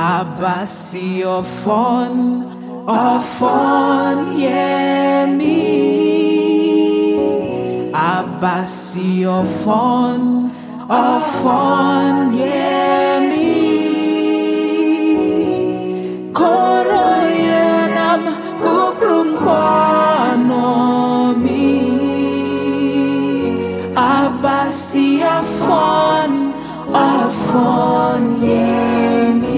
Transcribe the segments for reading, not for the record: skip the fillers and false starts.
Abasi ofon yemi. Abasi ofon yemi. Koro yenam kuprum kwanomi. Abasi ofon yemi.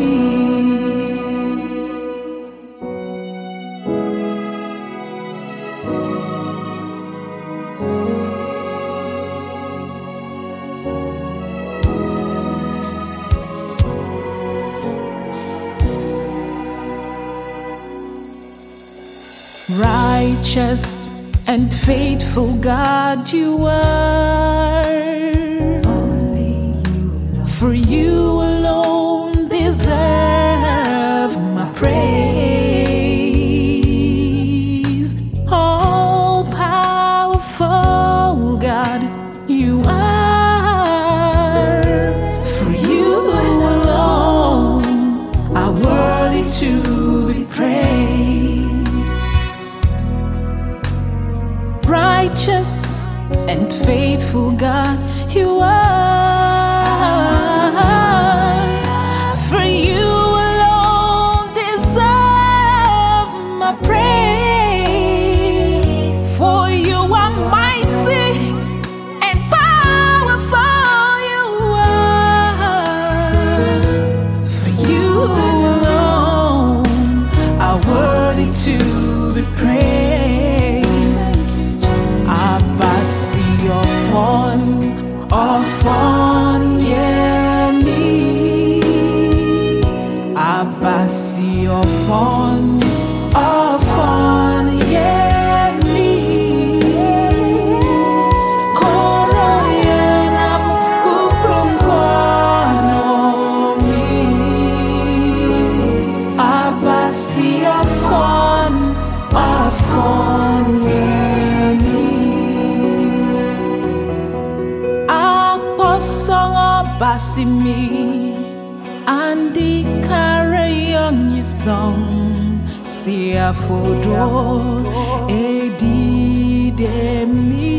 Righteous and faithful God, you are. For you alone deserve my praise. All powerful God, you are. For you alone are worthy to be praised. Righteous and faithful God, you are. For you alone deserve my praise. For you are mighty and powerful, you are. For you alone are worthy to be praised. Abasi ofon yemi. Abasi ofon yemi. Koro yenam kuprum kwanomi. Abasi ofon yemi. Basimi andi karayon yisong siya fodo edidemi.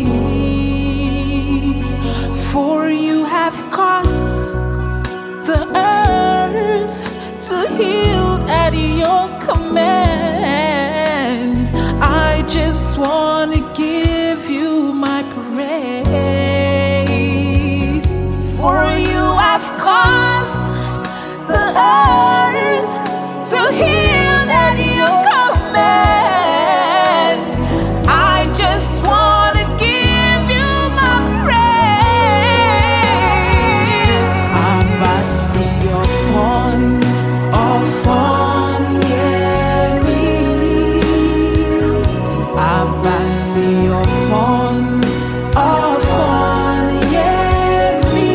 For you have caused the earth to yield at your command. I just want to give you my praise. For you have caused the earth to yield at your command. I just want to give you my praise. Abasi ofon yemi. Abasi ofon yemi.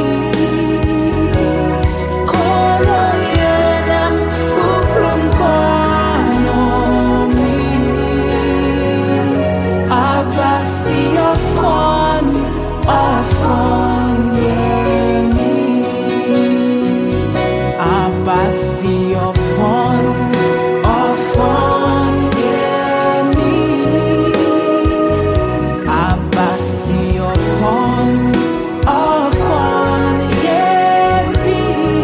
Koro yenam kuprum kwanomi. Abasi ofon yemi. Abasi ofon yemi. Abasi ofon yemi.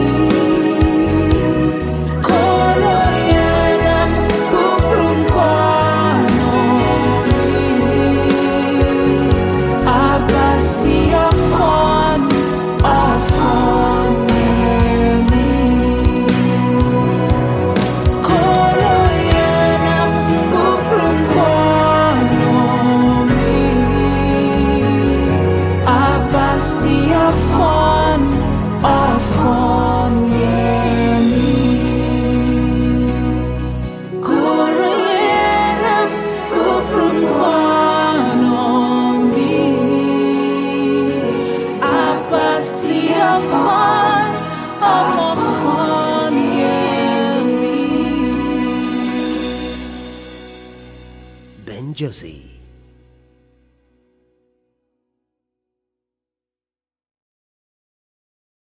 Koro yenam kuprum kwanomi. Abasi ofon yemi. Koro yenam kuprum kwanomi. Abasi ofon yemi. Koro yenam kuprum kwanomi. Abasi ofon yemi. Ben Josie.